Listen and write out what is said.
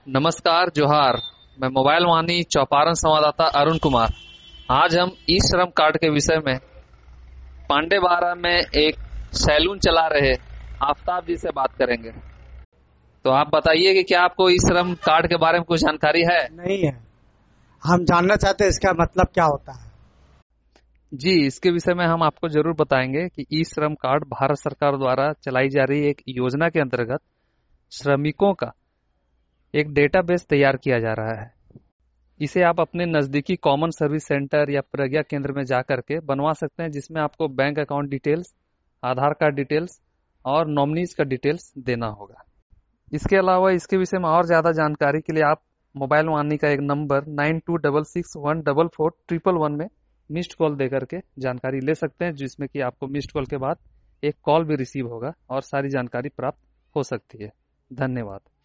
नमस्कार जोहार। मैं मोबाइल वानी चौपारण संवाददाता अरुण कुमार। आज हम ई श्रम कार्ड के विषय में पांडेवारा में एक सैलून चला रहे आफताब जी से बात करेंगे। तो आप बताइए कि क्या आपको ई श्रम कार्ड के बारे में कुछ जानकारी है? नहीं है। हम जानना चाहते हैं इसका मतलब क्या होता है। जी, इसके विषय में हम आपको जरूर बताएंगे कि ई श्रम कार्ड भारत सरकार द्वारा चलाई जा रही एक योजना के अंतर्गत श्रमिकों का एक डेटाबेस तैयार किया जा रहा है। इसे आप अपने नजदीकी कॉमन सर्विस सेंटर या प्रज्ञा केंद्र में जाकर के बनवा सकते हैं, जिसमें आपको bank account details, Aadhaar card details और नॉमिनीज का डिटेल्स देना होगा। इसके अलावा इसके विषय में और ज्यादा जानकारी के लिए आप मोबाइल वानी का एक नंबर 9266144411 में मिस्ड कॉल देकर के जानकारी ले सकते हैं, जिसमें कि आपको मिस्ड कॉल के बाद एक कॉल भी रिसीव होगा और सारी जानकारी प्राप्त हो सकती है। धन्यवाद।